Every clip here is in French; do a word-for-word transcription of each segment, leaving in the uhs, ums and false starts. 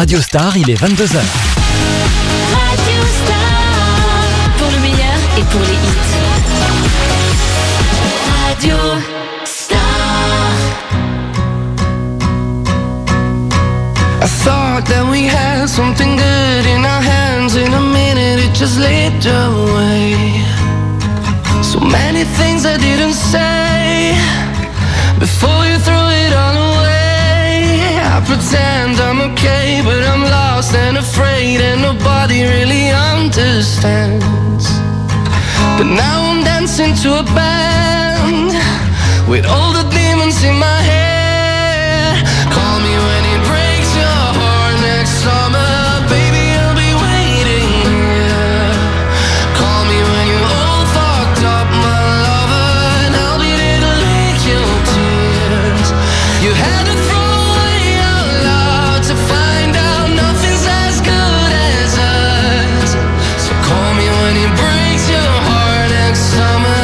Radio Star, il est vingt-deux heures. Radio Star, pour le meilleur et pour les hits. Radio Star. I thought that we had something good in our hands. In a minute it just slipped away. So many things I didn't say before you threw it all away. I pretend I'm okay, but I'm lost and afraid, and nobody really understands. But now I'm dancing to a band with all the demons in my head. Call me when it breaks your heart next summer, baby, I'll be waiting here. Call me when you're all fucked up, my lover, and I'll be there to lick your tears. You had to throw away your love to find out nothing's as good as us. So call me when it breaks your heart next summer.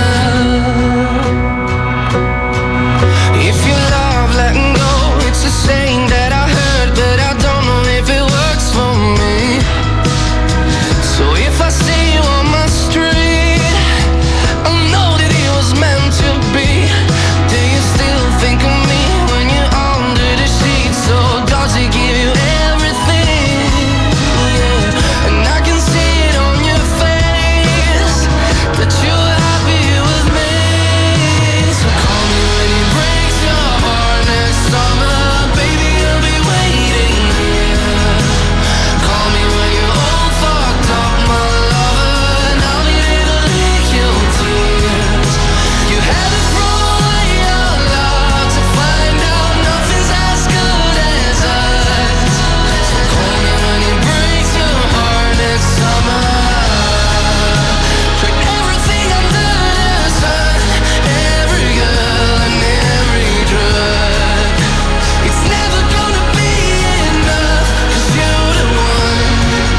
If you love letting go, it's a saying that I heard, but I don't know if it works for me. So if I see you on my street, I'll know that it was meant to be. Do you still think of me when you're under the sheets? So does it give you everything? Yeah. And I can see it on your face that you're happy with me. So call me when it breaks your heart next summer, baby, I'll be waiting here. Call me when you're all fucked up, my lover, and I'll be there to lick your tears. You had to throw away your love to find out nothing's as good as us. So call me when it breaks your heart next summer. Tried everything under the sun, every girl and every drug. It's never gonna be enough, 'cause you're the one.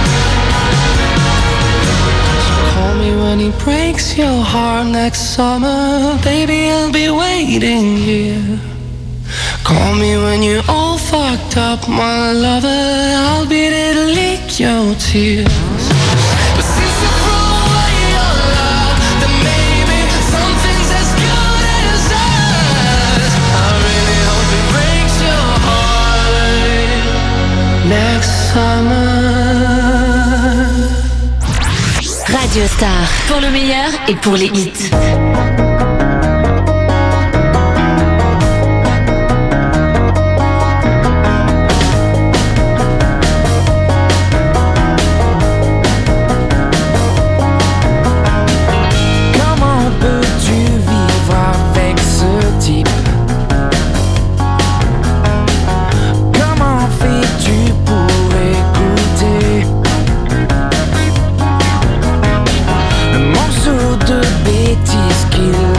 So call me when it breaks your heart next summer, baby, I'll be waiting here. Call me when you're all fucked up, my lover, I'll be there to lick your tears. But since you threw away your love, then maybe something's as good as us. I really hope it breaks your heart next summer. Radio Star, pour le meilleur et pour les hits. Comment peux-tu vivre avec ce type? Comment fais-tu pour écouter le morceau de bêtises qu'il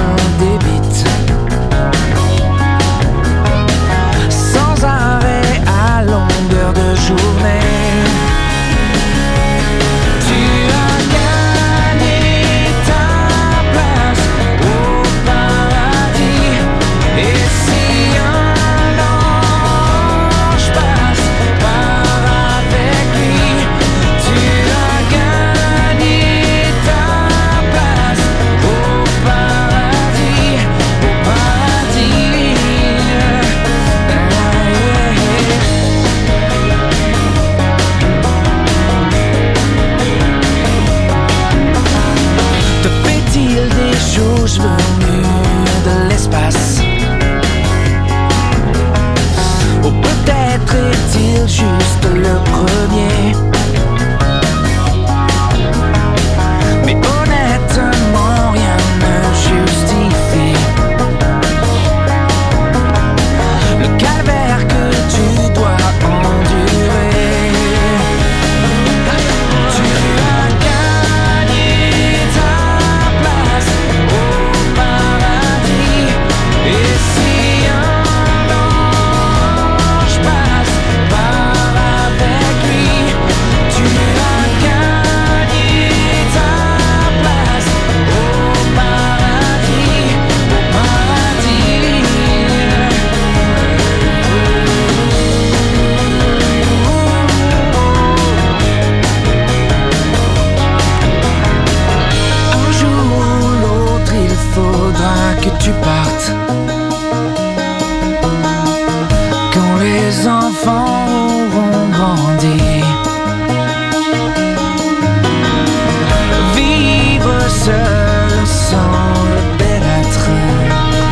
enfants auront grandi. Vivre seul sans le bel attrait,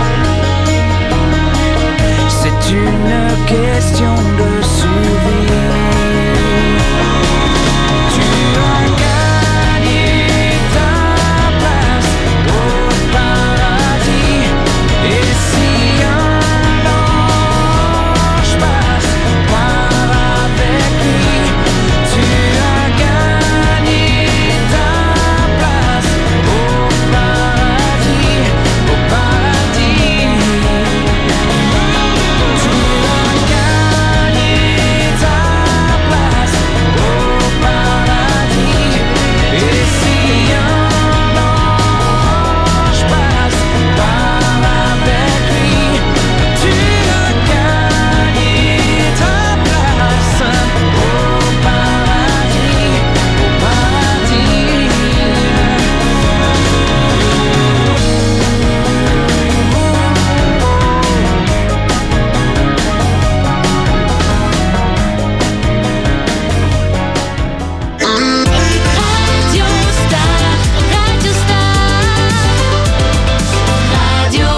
c'est une question de survie. Tu as gagné ta place au paradis. Et si un ange passe par avec lui, tu as gagné ta place au paradis, au paradis. Tu as gagné ta place au paradis. Et si un ange passe par avec lui, tu as gagné ta place au paradis, au paradis. Radio Star, Radio Star, Radio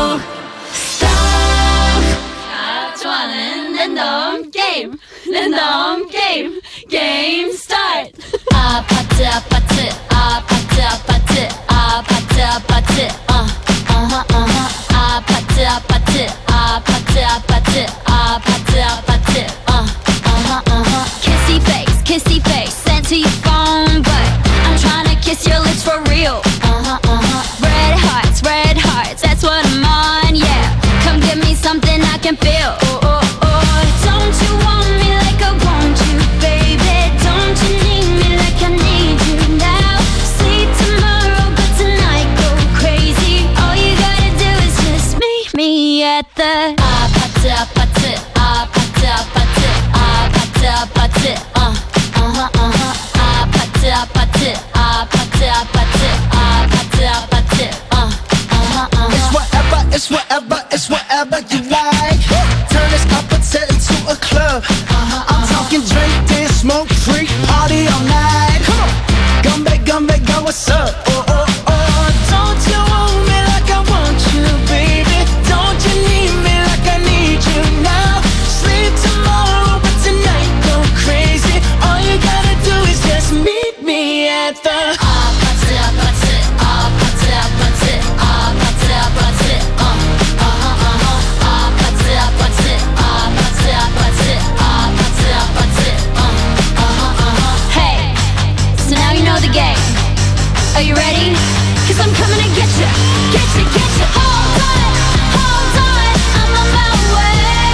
Star. Antoine, Lindom game, Lindom game, game start. Ah, party, ah, party, ah, party, ah, party, ah, party, ah, party, uh, uh-huh, uh-huh. Ah, party, ah, party, ah, party, ah, party, ah, party, ah, party, uh, uh-huh, uh-huh. Kissy face, kissy face, sent to your phone, but I'm tryna kiss your lips for real. Uh-huh, uh-huh. Red hearts, red hearts, that's what I'm on, yeah. Come give me something I can feel. Oh, oh, oh. Don't you want me like I want you, baby? Don't you need me like I need you now? Sleep tomorrow, but tonight go crazy. All you gotta do is just meet me at the ah, party, ah, party, ah, party, ah, party, ah, party, ah, party, uh, uh-huh, uh-huh. Ah, party, ah, party, ah, party, ah, party, ah, party, ah, party, uh, uh-huh, uh-huh. It's whatever, it's whatever, it's whatever you like. Turn this opposite into a club. I'm talking drink, dance, smoke, freak, party all night. Come on, gumbe, gumbe, go, what's up? Oh, oh, oh. Don't you want me like I want you, baby? Don't you need me like I need you now? Sleep tomorrow, but tonight go crazy. All you gotta do is just meet me at the Ah, party, ah, party, ah, party, ah, party, ah, party, ah, party, uh, uh-huh, uh-huh. Ah, party, ah, party, ah, party, ah, party, ah, party, ah, party, uh, uh-huh, uh-huh. Hey, so now you know the game. Are you ready? 'Cause I'm coming to get you, get you, get you. Hold on, hold on, I'm on my way.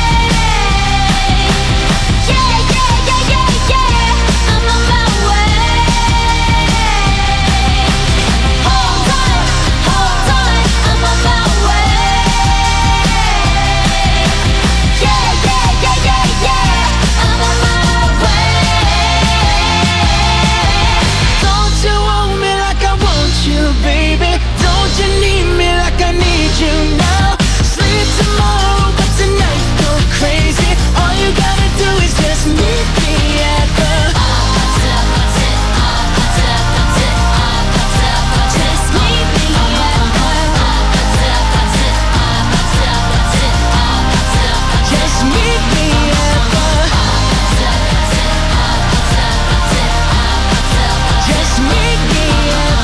Yeah, yeah, yeah, yeah, yeah, I'm on my way. Hold on, hold on, I'm on my way. Yeah, yeah, yeah, yeah, yeah, I'm on my way. Don't you want me like I want you, baby? Don't you need me like I need you now? Sleep tomorrow, but tonight go crazy. All you gotta do is just meet me at the Just meet me at Just meet me at the Just meet me at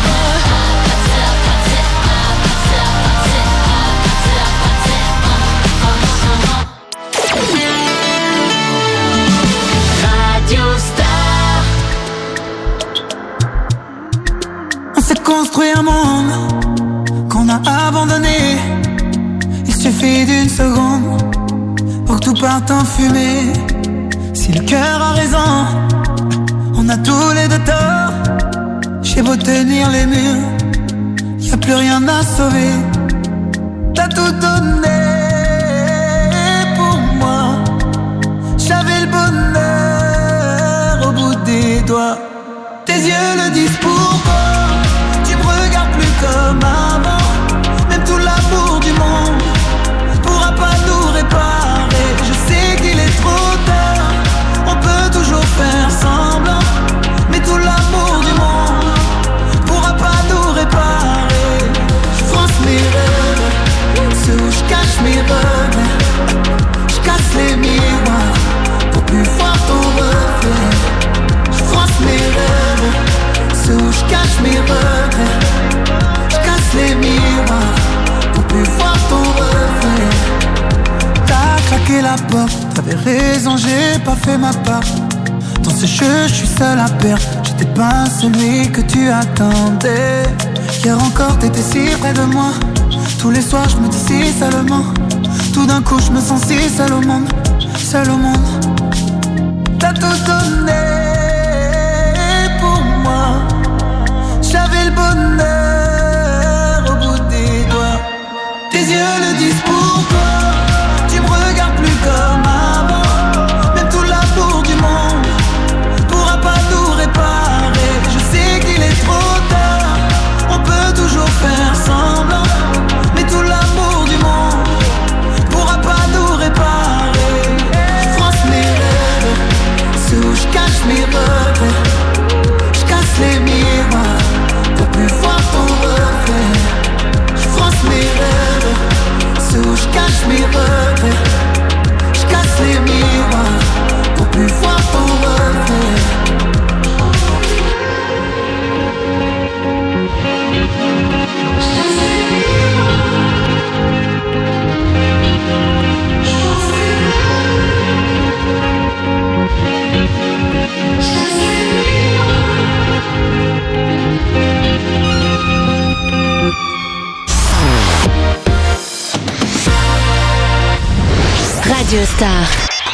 Radio Star. On s'est construit un monde qu'on a abandonné. Il suffit d'une seconde pour que tout parte en fumée. Si le cœur a raison, on a tous les deux tort. J'ai beau tenir les murs, y a plus rien à sauver. T'as tout donné pour moi. J'avais le bonheur au bout des doigts. Tes yeux le disent pourquoi. Tu me regardes plus comme avant. Même tout l'amour du monde pourra pas nous réparer. Je sais qu'il est trop les raisons, j'ai pas fait ma part. Dans ce jeu, je suis seul à perdre. J'étais pas celui que tu attendais. Hier encore, t'étais si près de moi. Tous les soirs, je me dis si seulement. Tout d'un coup, je me sens si seul au monde. Seul au monde. T'as tout donné pour moi. J'avais le bonheur au bout des doigts. Tes yeux le disent pour toi. Tu me regardes plus comme avant. Même tout l'amour du monde pourra pas tout réparer. Je sais qu'il est trop tard. On peut toujours faire semblant. Mais tout l'amour du monde pourra pas nous réparer. Je froisse mes rêves, sous je cache mes regrets. Je casse les miroirs pour plus voir ton reflet. Je froisse mes rêves, sous je cache mes regrets. Je casse les miroirs pour plus voir ton reflet. Radio Star.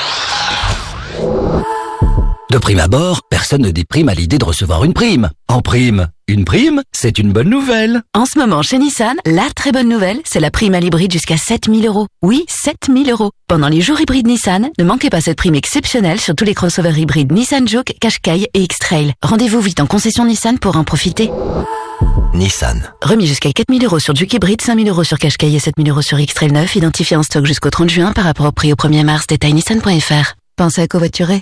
De prime abord, personne ne déprime à l'idée de recevoir une prime. En prime, une prime, c'est une bonne nouvelle. En ce moment, chez Nissan, la très bonne nouvelle, c'est la prime à l'hybride jusqu'à sept mille euros. Oui, sept mille euros. Pendant les jours hybrides Nissan, ne manquez pas cette prime exceptionnelle sur tous les crossovers hybrides Nissan Juke, Qashqai et X-Trail. Rendez-vous vite en concession Nissan pour en profiter. Nissan. Remis jusqu'à quatre mille euros sur Juke hybride, cinq mille euros sur Qashqai et sept mille euros sur X-Trail neuf, identifié en stock jusqu'au trente juin par rapport au prix au premier mars. Détail nissan point f r. Pensez à covoiturer.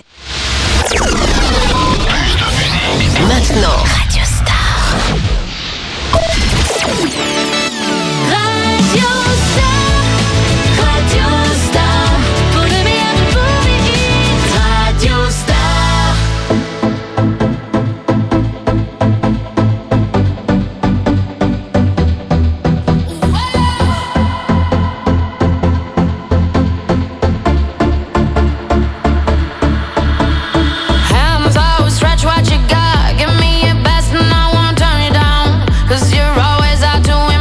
Maintenant, Radio Star. Radio Star. Radio Star. Pour le meilleur et pour les hits. Radio Star. Hands always stretch what you got. Give me your best and I won't turn you down. 'Cause you're always out to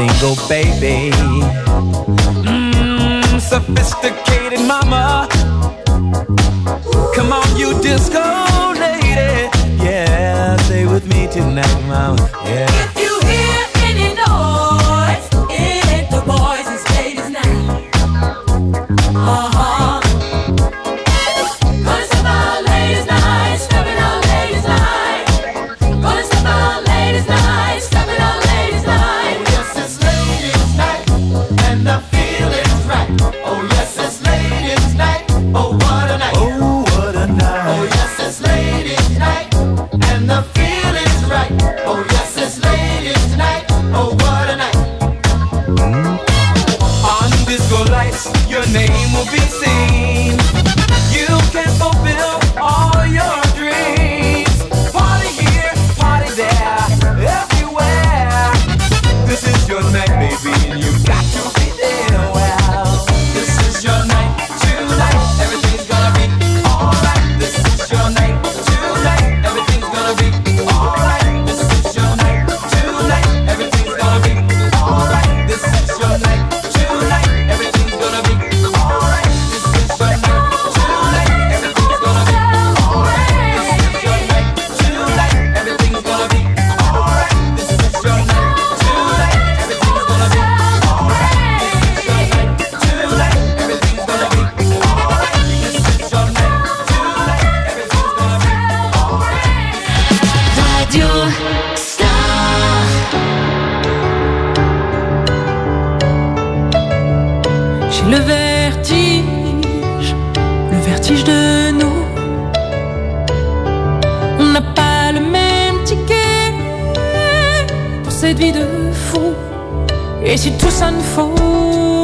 single baby. Mmm, sophisticated mama. Come on, you disco lady. Yeah, stay with me tonight, mama. Yeah. If you hear any noise, it ain't the boys, it's ladies' night. Uh-huh. Gonna step out ladies' night, stepping out ladies' night. Gonna step out ladies' night, stepping out ladies' night. Oh yes, it's ladies' night, and the feeling's right. Oh yes, it's ladies' night. Oh what a night. Oh, what a night. Oh yes, it's ladies' night, and the feeling's right. Oh yes, it's ladies' night. Oh what a night. On disco lights, your name will be seen. You can fulfill all your dreams. Party here, party there, everywhere. This is your night, baby, and you got to be there. Well, this is your night tonight. Everything's gonna be alright. This is your night tonight. Everything's gonna be alright. This is your night tonight. Everything's gonna be alright. This is your night tonight. Everything's gonna be alright. This is your night tonight. Everything's gonna be alright. This is your night tonight. Everything's gonna be alright. This is your night tonight. Everything's gonna be alright. This is your night tonight. Everything's gonna be alright. This is your night tonight. Everything's gonna be alright. Radio Star. J'ai le vertige, le vertige de nous. On n'a pas le même ticket pour cette vie de fou. Et si tout sonne faux,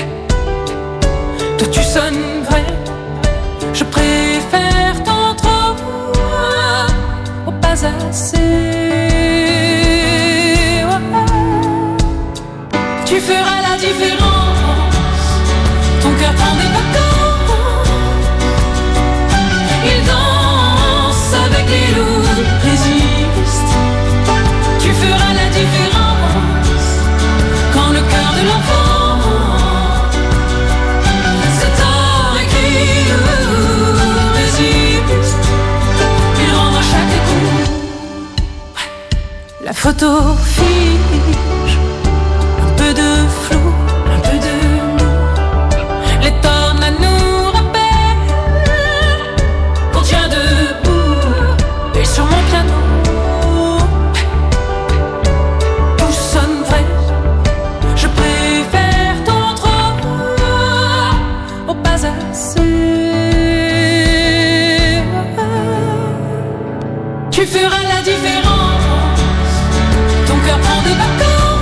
toi tu sonnes vrai. Je préfère tant trop au pas assez. Tu feras la différence. Ton cœur prend des vacances. Il danse avec les loups, résiste. Tu feras la différence. Quand le cœur de l'enfant c'est tort et qui résiste. Il rend à chaque coup. La photo fige. Un peu de flou, un peu de nous. Les tornades nous rappellent qu'on tient debout. Et sur mon piano tout sonne vrai. Je préfère tant trop au pas assez. Tu feras la différence. Ton cœur prend des vacances.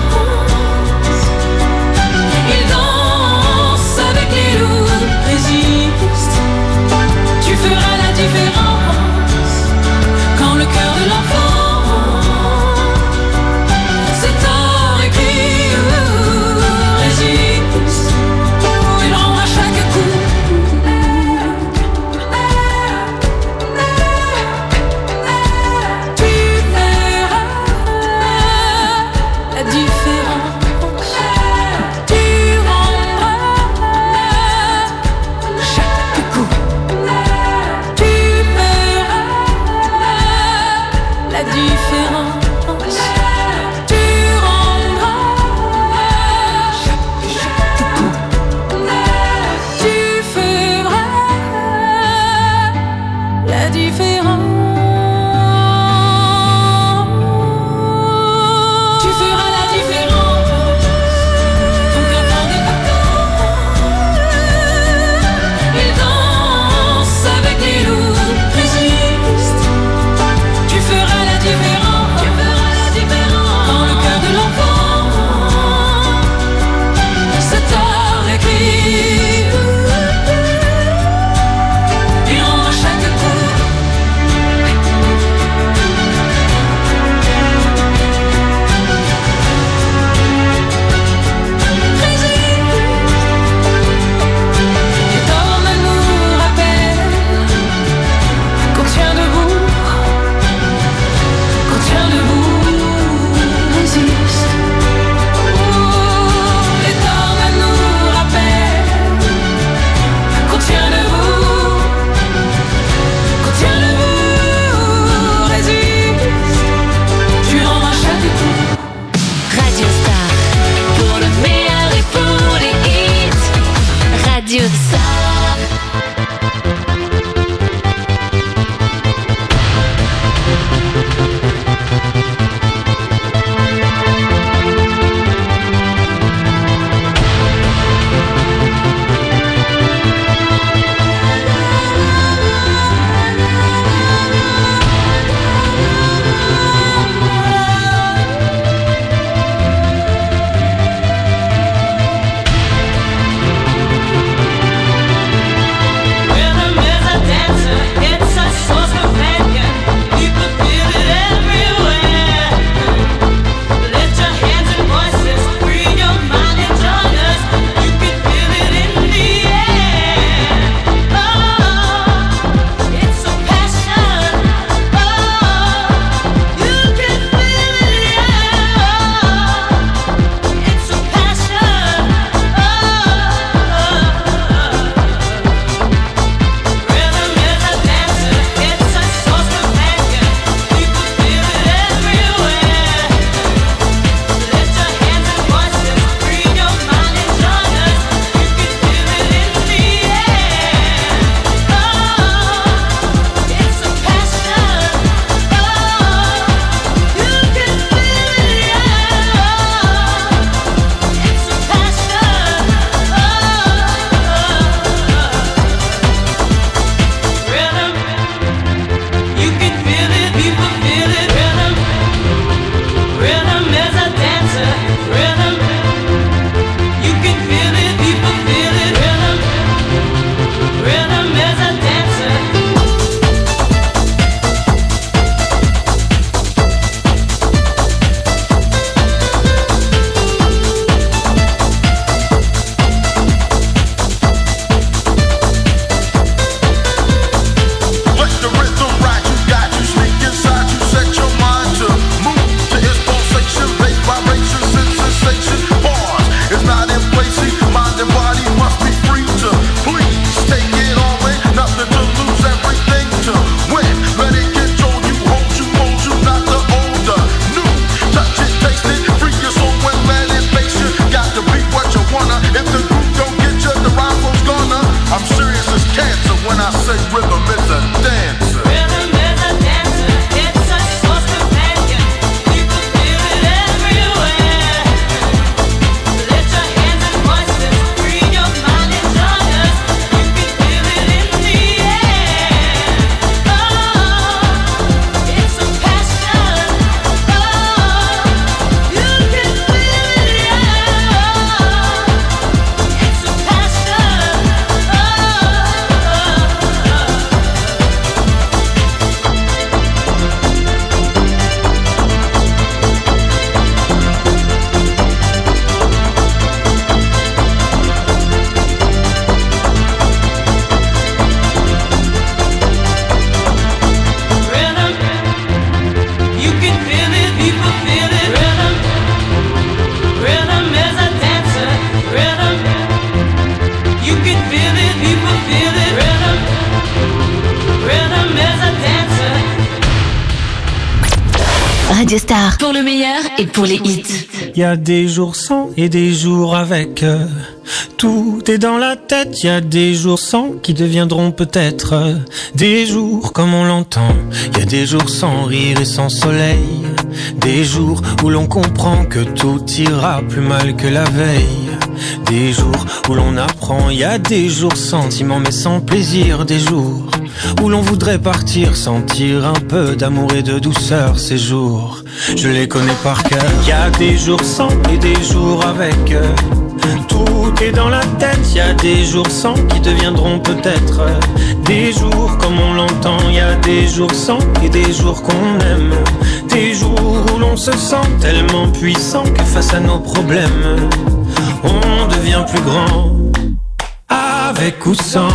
Radio Star. Pour le meilleur et pour les hits. Il y a des jours sans et des jours avec. euh, Tout est dans la tête. Il y a des jours sans qui deviendront peut-être euh, des jours comme on l'entend. Il y a des jours sans rire et sans soleil. Des jours où l'on comprend que tout ira plus mal que la veille. Des jours où l'on apprend. Il y a des jours sentiments mais sans plaisir. Des jours où l'on voudrait partir, sentir un peu d'amour et de douceur. Ces jours, je les connais par cœur. Il y a des jours sans et des jours avec. euh, Tout est dans la tête. Il y a des jours sans qui deviendront peut-être euh, des jours comme on l'entend. Il y a des jours sans et des jours qu'on aime. Des jours où l'on se sent tellement puissant que face à nos problèmes, on devient plus grand. Avec ou sans,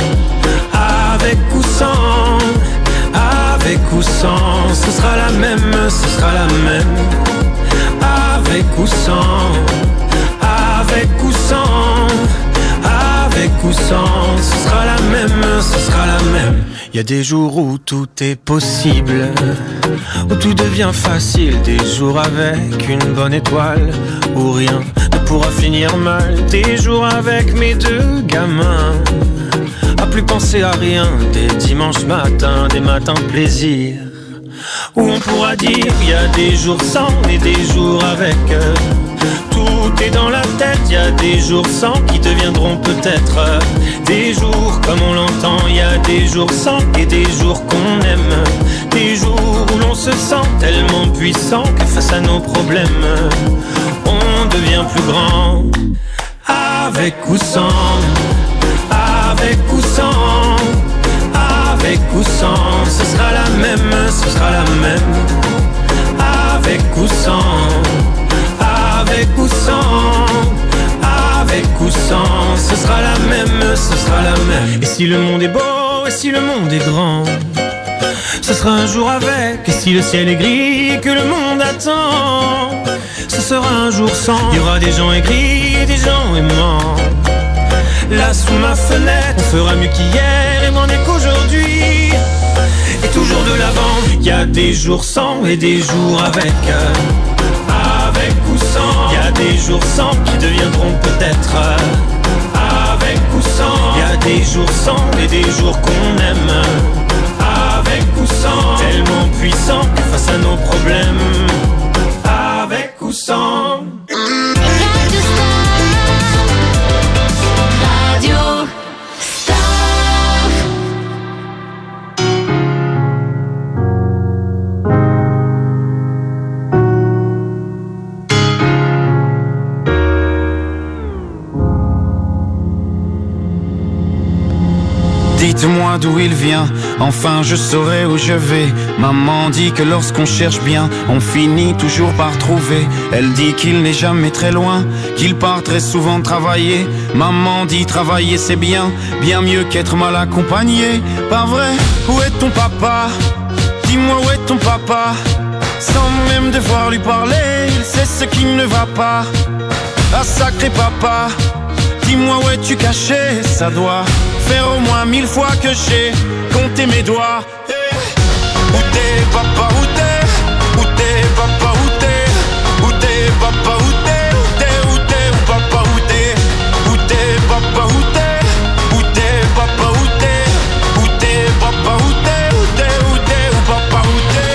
avec ou sans, avec ou sans, ce sera la même, ce sera la même. Avec ou sans, avec ou sans, avec ou sans, ce sera la même, ce sera la même. Il y a des jours où tout est possible, où tout devient facile. Des jours avec une bonne étoile, où rien ne pourra finir mal. Des jours avec mes deux gamins, à plus penser à rien. Des dimanches matins, des matins de plaisir, où on pourra dire il y a des jours sans et des jours avec. Tout est dans la tête. Il y a des jours sans qui deviendront peut-être des jours comme on l'entend. Il y a des jours sans et des jours qu'on aime. Des jours où l'on se sent tellement puissant que face à nos problèmes, on devient plus grand. Avec ou sans, avec ou sans, avec ou sans, ce sera la même, ce sera la même. Avec ou sans, avec ou sans, avec ou sans, ce sera la même, ce sera la même. Et si le monde est beau, et si le monde est grand, ce sera un jour avec. Et si le ciel est gris et que le monde attend, ce sera un jour sans. Il y aura des gens aigris et des gens aimants. Là sous ma fenêtre, on fera mieux qu'hier et moins mieux qu'aujourd'hui. Et toujours de l'avant. Il y a des jours sans et des jours avec. Avec ou sans, il y a des jours sans qui deviendront peut-être avec ou sans. Il y a des jours sans et des jours qu'on aime. Avec ou sans, tellement puissant que face à nos problèmes. Avec ou sans. Radio Star. Dites-moi d'où il vient, enfin je saurai où je vais. Maman dit que lorsqu'on cherche bien, on finit toujours par trouver. Elle dit qu'il n'est jamais très loin, qu'il part très souvent travailler. Maman dit travailler c'est bien, bien mieux qu'être mal accompagné. Pas vrai? Où est ton papa? Dis-moi où est ton papa? Sans même devoir lui parler, il sait ce qui ne va pas. Ah sacré papa, dis-moi où es-tu caché? Ça doit faire au moins mille fois que j'ai compté mes doigts. Hey. Où t'es papa, où t'es? Où t'es papa, où t'es? Où t'es papa, où t'es? Où t'es, où t'es, où papa, où t'es? Où t'es papa, où t'es? Où t'es papa, où t'es? Où t'es papa, où t'es? Où t'es, où t'es, où papa, où t'es?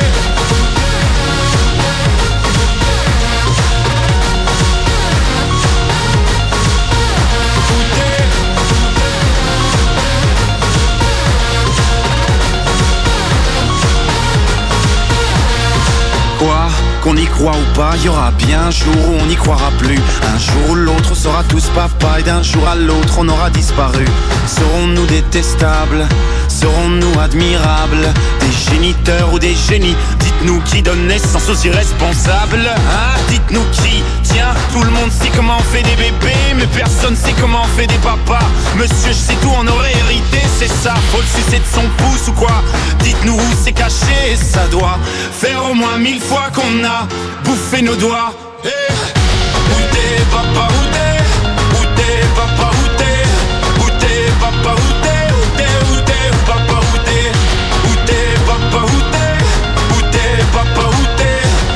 Quoi? Qu'on y croit ou pas, il y aura bien un jour où on n'y croira plus. Un jour où l'autre on sera tous papa et d'un jour à l'autre on aura disparu. Serons-nous détestables? Serons-nous admirables? Des géniteurs ou des génies? Dites-nous qui donne naissance aux irresponsables, hein? Dites-nous qui? Tiens, tout le monde sait comment on fait des bébés, mais personne sait comment on fait des papas. Monsieur, je sais tout, on aurait hérité, c'est ça. Faut le sucer de son pouce ou quoi? Dites-nous où c'est caché, ça doit faire au moins mille fois qu'on a bouffé nos doigts. Hey. Où t'es papa, où t'es? Où t'es papa, où t'es? Où t'es papa, où t'es? Où t'es, où t'es, où papa, où t'es? Où t'es papa, où t'es? Où t'es papa, où t'es?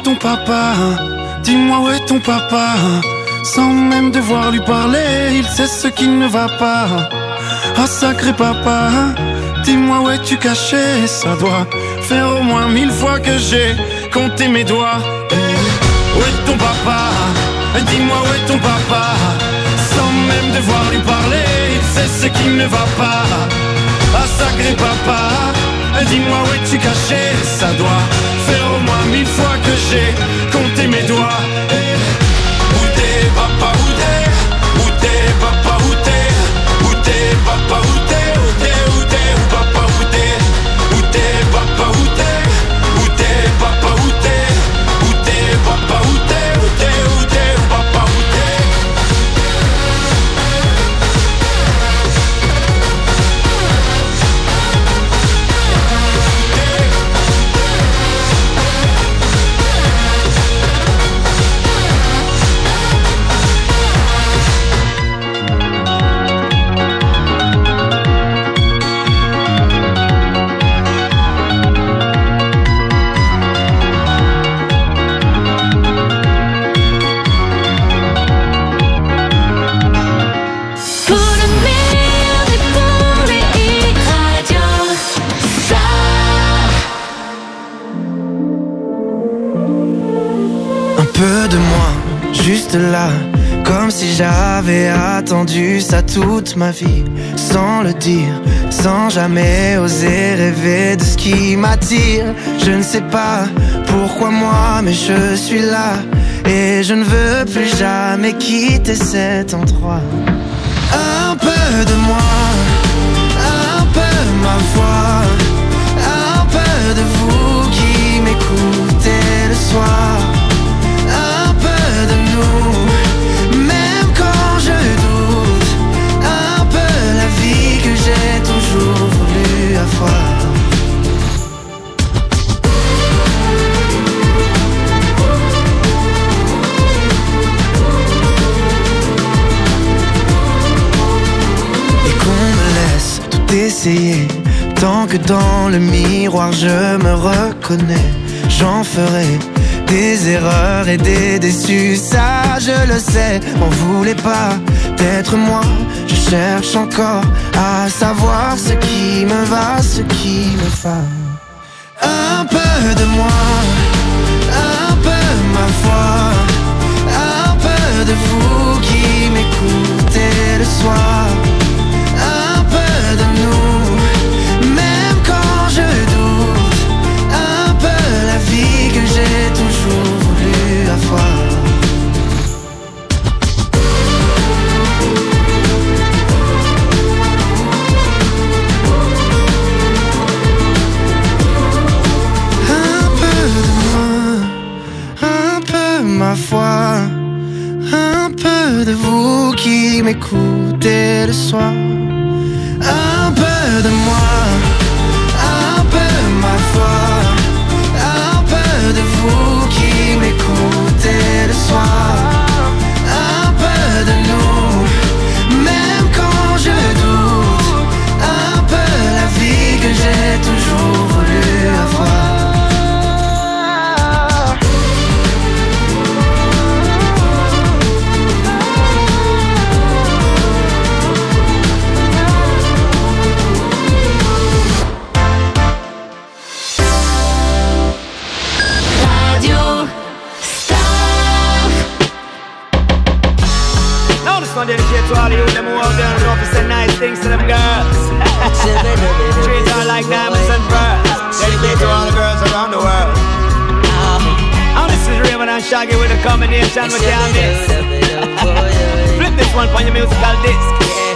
ton papa? Dis-moi où est ton papa? Sans même devoir lui parler, il sait ce qui ne va pas. Ah sacré papa, dis-moi où es-tu caché? Ça doit faire au moins mille fois que j'ai compté mes doigts. Où est ton papa? Dis-moi où est ton papa? Sans même devoir lui parler, il sait ce qui ne va pas. Ah sacré papa, dis-moi où es-tu caché? Ça doit faire au moins mille fois que j'ai compté mes doigts. Où t'es papa, où t'es? Où t'es papa, où t'es? Où t'es papa, où t'es? Où t'es, où t'es, où papa, où t'es? Où t'es papa, où t'es? Où t'es papa, où t'es? Où t'es papa, où t'es? Où t'es, où t'es, où papa, où t'es? Juste là, comme si j'avais attendu ça toute ma vie. Sans le dire, sans jamais oser rêver de ce qui m'attire. Je ne sais pas pourquoi moi, mais je suis là. Et je ne veux plus jamais quitter cet endroit. Un peu de moi, un peu ma voix, un peu de vous qui m'écoutez le soir. Un peu de nous, même quand je doute. Un peu la vie que j'ai toujours voulu avoir. Et qu'on me laisse tout essayer, tant que dans le miroir je me reconnais. J'en ferai des erreurs et des déçus, ça je le sais. M'en voulez pas d'être moi, je cherche encore à savoir ce qui me va, ce qui me va. Un peu de moi, un peu ma foi, un peu de vous qui m'écoutez le soir. Un peu de nous, même quand je doute. Un peu la vie que j'ai toujours voulu avoir. Un peu de moi, un peu ma foi, un peu de vous qui m'écoutez le soir. Un peu de moi, un peu ma foi, un peu de vous qui m'écoutez le soir. Un peu de nous, même quand je doute. Un peu la vie que j'ai toujours voulu avoir. Dedicate to all of you, them who out there and know to say nice things to them girls. Treat her like diamonds and pearls. Dedicate to all the girls around the world. And this is Raymond and Shaggy with a combination we can't miss. Flip this one on your musical disc.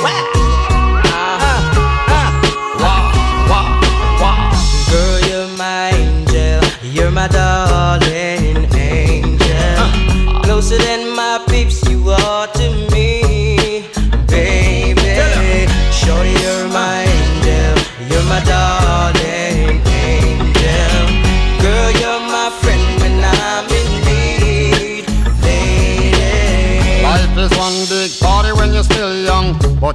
Girl, you're my angel, you're my darling angel. Closer than my peeps, you are to me, baby. Shorty, you're my angel, you're my darling angel. Girl, you're my friend when I'm in need, lady. Life is one big party when you're still young,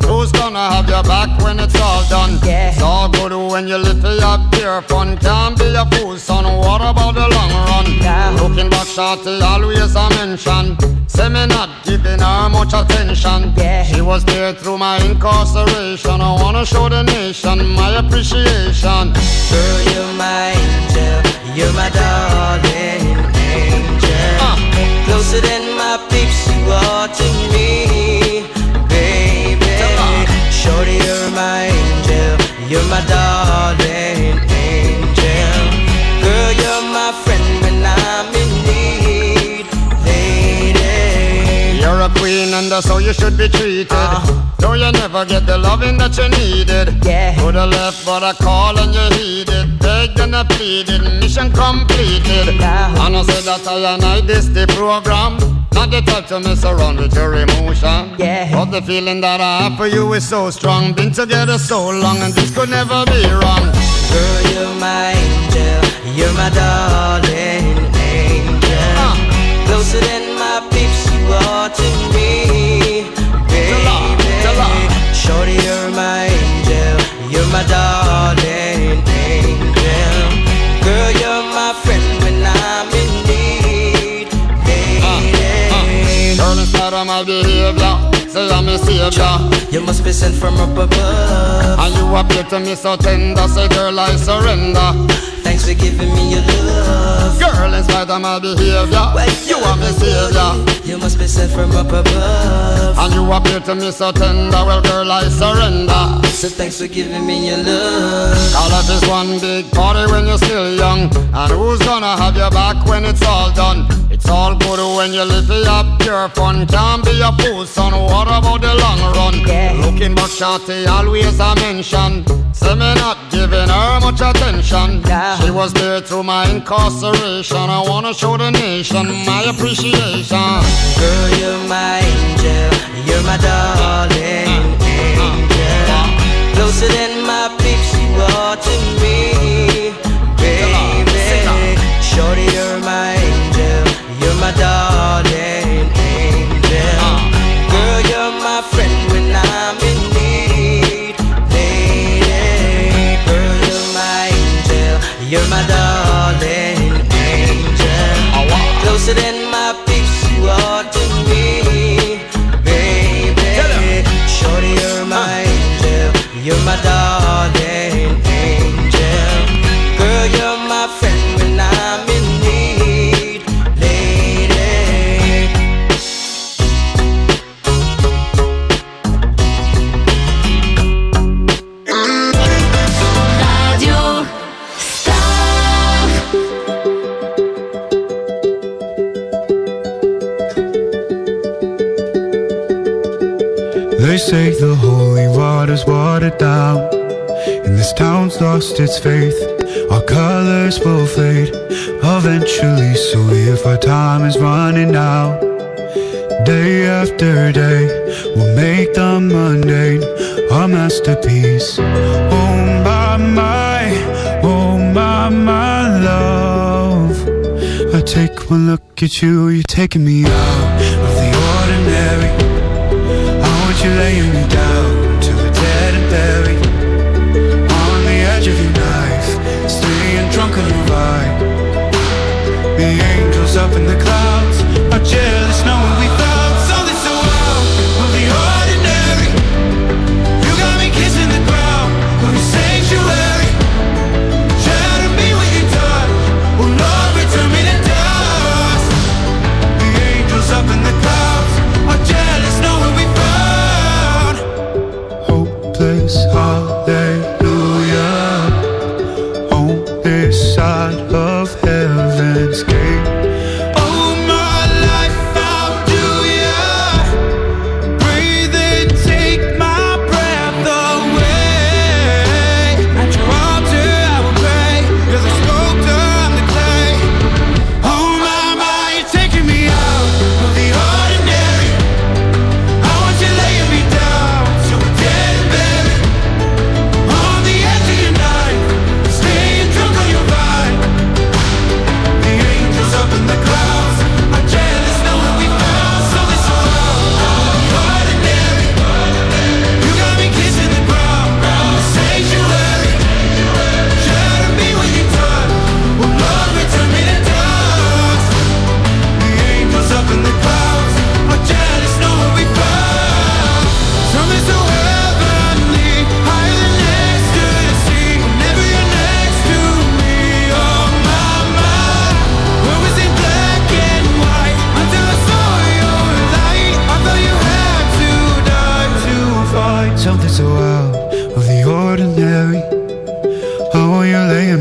when you live for your pure fun. Can't be a fool, son, what about the long run? Yeah. Looking back, shorty, always a mention. Say me not giving her much attention. Yeah. She was there through my incarceration. I wanna show the nation my appreciation. Girl, you're my angel, you're my darling angel. uh. Closer than my peeps you are to me, baby. Shorty, you're my angel, you're my darling angel. Girl, you're my friend when I'm in need, lady. You're a queen and that's how you should be treated. uh. Though you never get the loving that you needed. Yeah. Could have left but I called and you heeded. Begged and I pleaded, mission completed. Yeah. And I said that I and I this the program. Not the type to mess around with your emotion. Yeah. But the feeling that I have for you is so strong. Been together so long and this could never be wrong. Girl, you're my angel, you're my darling angel. uh. Closer than my peeps you are to me, baby. Shorty, you're my angel, you're my darling angel. Girl, you're my friend when I'm in need, lady. uh, uh. Girl, in spite of my behavior, say I'm a savior. You must be sent from up above. And you appear to me so tender, say girl I surrender. Thanks for giving me your love. Girl, in spite of my behavior, well, you are my savior. You must be sent from up above. And you appear to me so tender, well girl I surrender. So thanks for giving me your love. All of this one big party when you're still young. And who's gonna have your back when it's all done? It's all good when you live for your pure fun. Can't be a fool, son, what about the long run? Yeah. Looking back, shorty, always a mention. Say me not giving her much attention. Yeah. She was there through my incarceration. I wanna show the nation my appreciation. Girl, you're my angel, you're my darling angel. Closer than my peeps you are to me, baby. Shorty, you're my angel, you're my darling angel. Girl, you're my friend when I'm in need, lady. Girl, you're my angel, you're my darling angel. Closer than my peeps you are to me, baby. Shorty, you're my angel, you're my darling angel. Girl, you're my friend when I'm in need, lady. Radio Star. They say the holy water's watered down, and this town's lost its faith. Our colors will fade eventually, so if our time is running out, day after day, we'll make the mundane our masterpiece. Oh my, my, oh my, my love, I take one look at you, you're taking me out of the ordinary. You're laying me down to the dead and buried on the edge of your knife, staying drunk on your vibe. The angels up in the clouds are jealous knowing we found something so wild of the ordinary. You got me kissing the ground of your sanctuary. Shadow me with your touch, oh Lord, return me to dust. The angels up in the clouds are jealous knowing we found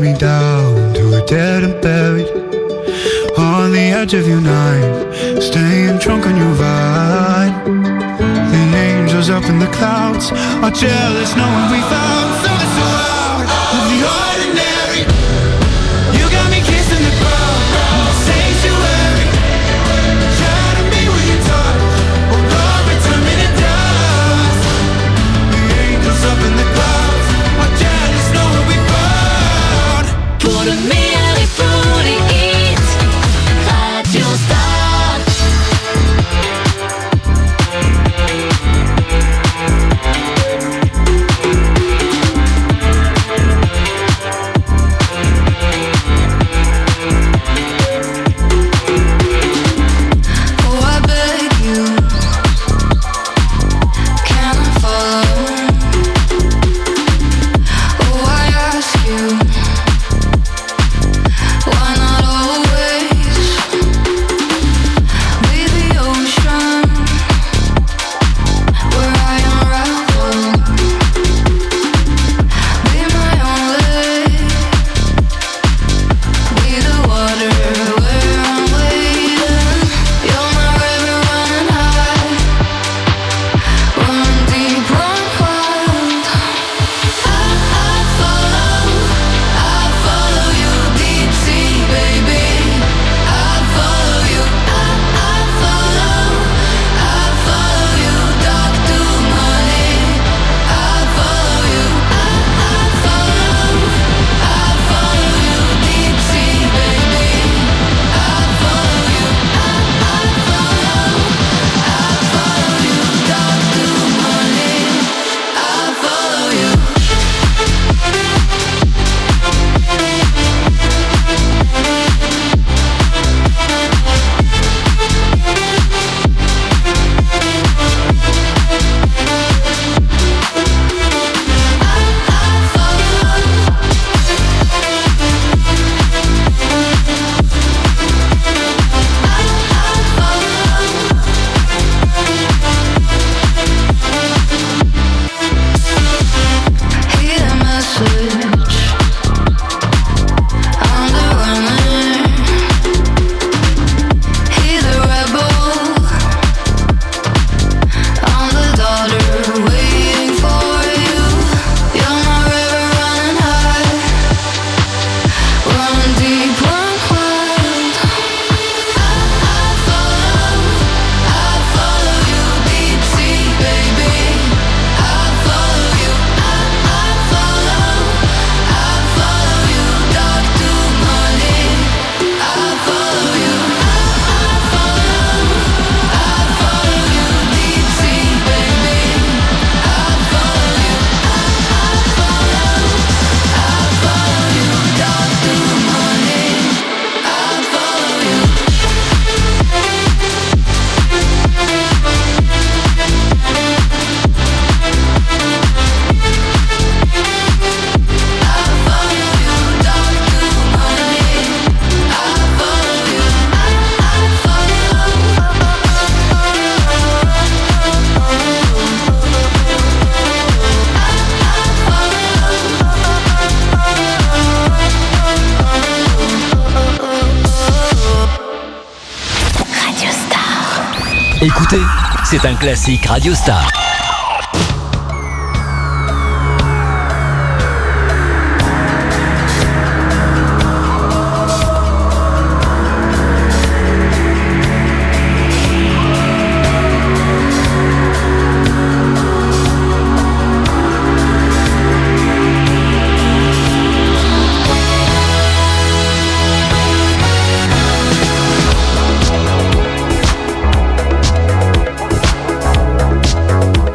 me down to a dead and buried on the edge of your night, staying drunk on your vine. The angels up in the clouds are jealous knowing we found something so out of the ordinary. You got me kissing the ground, sanctuary. Shadow me with your touch, oh Lord, return me to dust. The angels up in the clouds are jealous knowing we found. Pour le meilleur et pour les hits, Radio Star. Oh, I beg you, can I follow? Oh, I ask you, why not always be the ocean where I unravel? Be my own lake, be the water where I'm waiting. You're my river running high, run deep, run wild. I, I follow, I follow you deep sea, baby. I follow you, I, I follow, I follow you dark to money. I follow you, I, I follow, I follow you deep sea, baby. I follow you, I, I follow, I follow you dark to money. I follow you. Hear the message, I'm the runner. Hear the rebel, I'm the daughter waiting for you. You're my river running high, run deep, run wild. I, I follow, I follow you deep sea, baby. I follow you, I, I follow, I follow you dark to money. I follow you, I, I follow, I follow you deep sea, baby. I follow you, I, I follow, I follow you dark to money. I follow you. Radio Star. Écoutez, c'est un classique Radio Star. I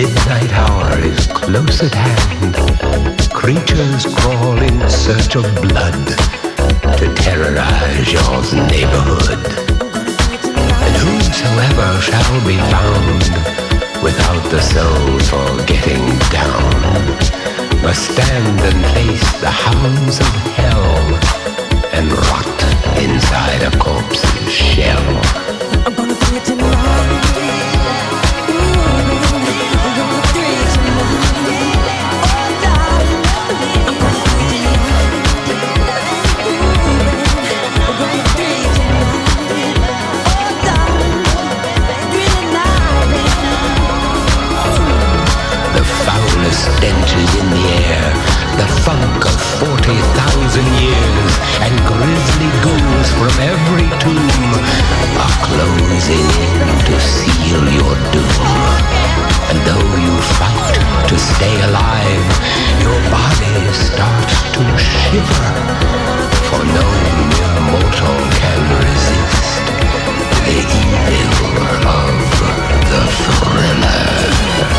midnight hour is close at hand. Creatures crawl in search of blood to terrorize your neighborhood. And whosoever shall be found without the soul for getting down must stand and face the hounds of hell and rot inside a corpse's shell. I'm gonna do it tonight. Stench is in the air, the funk of forty thousand years, and grisly ghouls from every tomb are closing in to seal your doom. And though you fight to stay alive, your body starts to shiver, for no mere mortal can resist the evil of the thriller.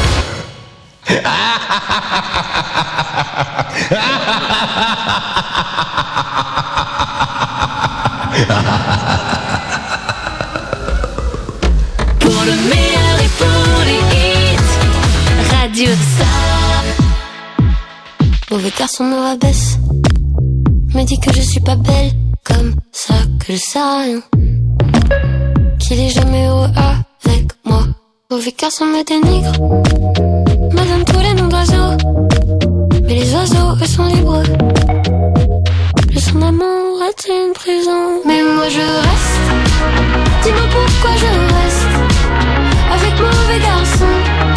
Pour le meilleur et pour les hits, Radio Star. Mauvais garçon me rabaisse, me dit que je suis pas belle, comme ça que je sais rien, qu'il est jamais heureux avec moi. Mauvais garçon me dénigre, me donne tous les noms d'oiseaux, mais les oiseaux eux sont libres. Le son d'amour est une prison, mais moi je reste. Dis-moi pourquoi je reste avec mauvais garçon.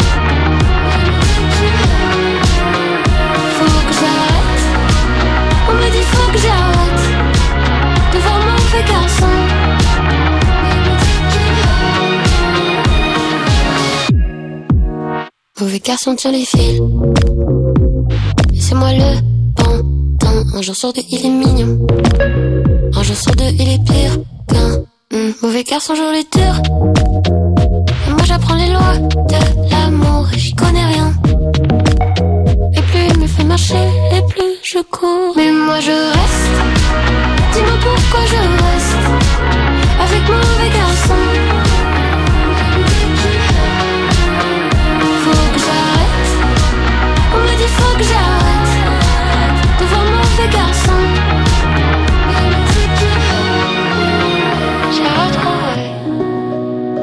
Faut que j'arrête, on me dit faut que j'arrête de voir mauvais garçon. Mauvais garçon tire les fils, et c'est moi le pantin. Un jour sur deux il est mignon, un jour sur deux il est pire qu'un mmh. Mauvais garçon joue les durs, et moi j'apprends les lois de l'amour et j'y connais rien. Et plus il me fait marcher, et plus je cours. Mais moi je reste, dis-moi pourquoi je reste avec mauvais garçon. Faut que j'arrête, on me dit faut que j'arrête de voir mauvais garçon. J'ai retrouvé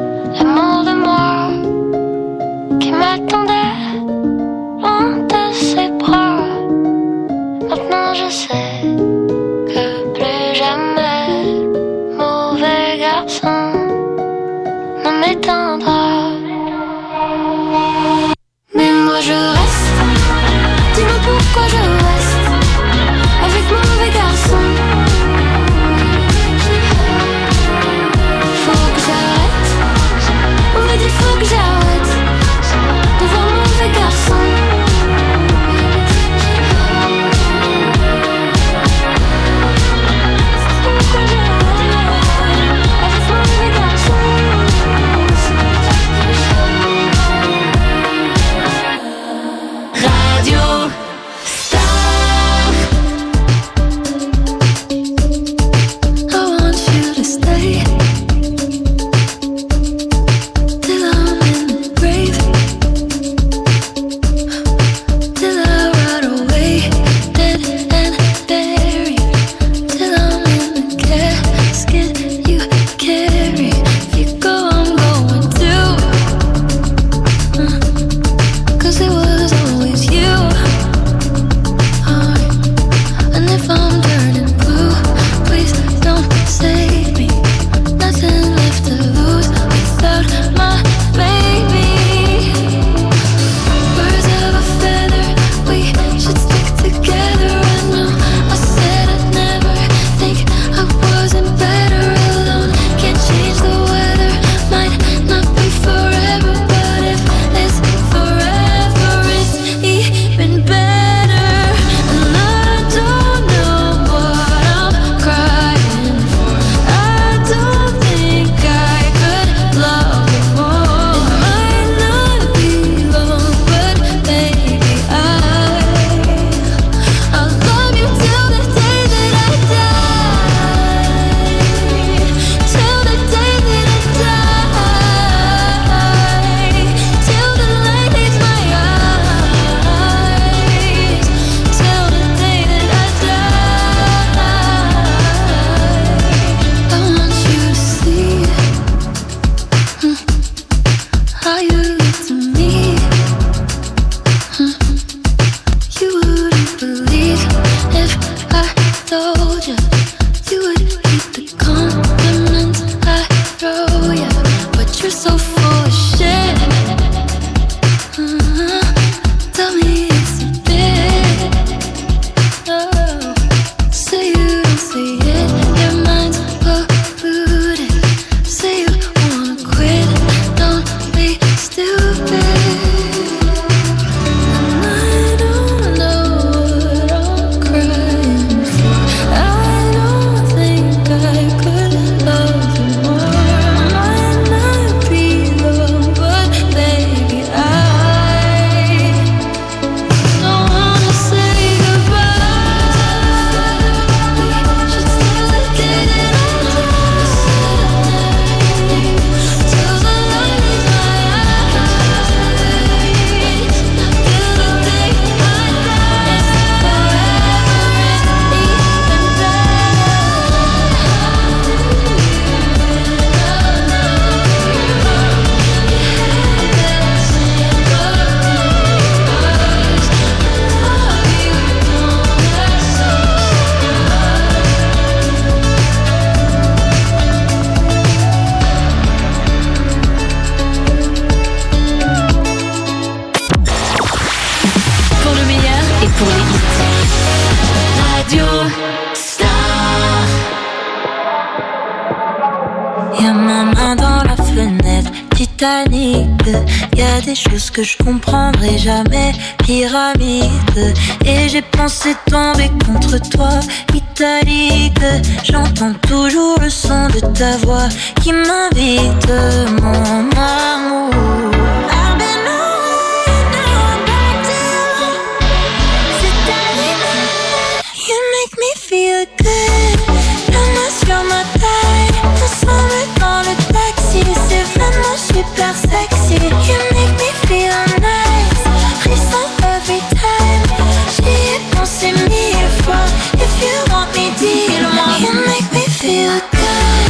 Titanic. Y a des choses que je comprendrai jamais. Pyramide. Et j'ai pensé tomber contre toi. Italique. J'entends toujours le son de ta voix qui m'invite, mon amour. I've been on and back to. C'est arrivé. You make me feel good. La main sur ma taille. Ensemble dans le taxi. C'est vraiment super sexy. You make me feel nice. Frisson every time. J'y ai pensé mille fois. If you want me, dis-le-moi. You make me feel good.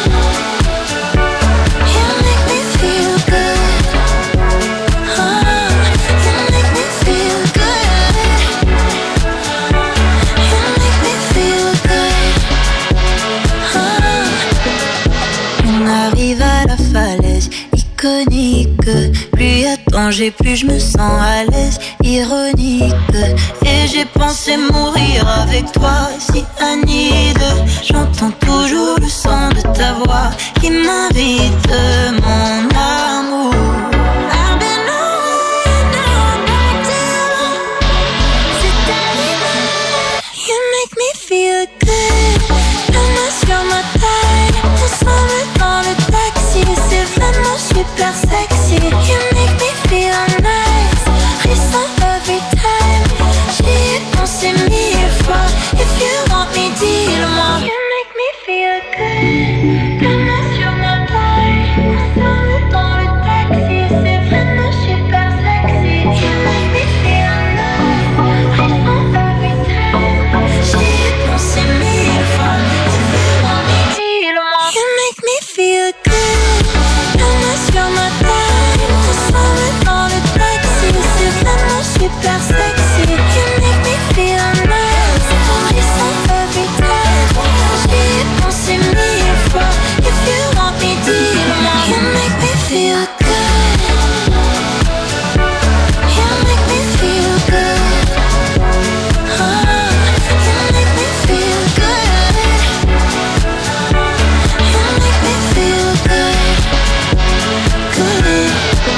You make me feel good. Oh, you make me feel good. You make me feel good. Oh. On arrive à la falaise iconique. Plus y a danger, plus je me sens à l'aise. Ironique. Et j'ai pensé mourir avec toi, cyanide. J'entends toujours le son de ta voix qui m'invite, mon amour. I've been on and back to. C'est arrivé. You make me feel good. La main sur ma taille. Ensemble dans le taxi. C'est vraiment super sexy. You make me feel nice. Frisson every time. J'y ai pensé mille fois. If you want me, dis-le-moi. You make me feel good. La main sur ma taille. Ensemble dans le taxi. C'est vraiment super sexy. You make me feel nice. Frisson every time. J'y ai pensé mille fois. If you want me, dis-le-moi. You make me feel good. La main sur ma taille. Ensemble dans le taxi. C'est vraiment super sexy.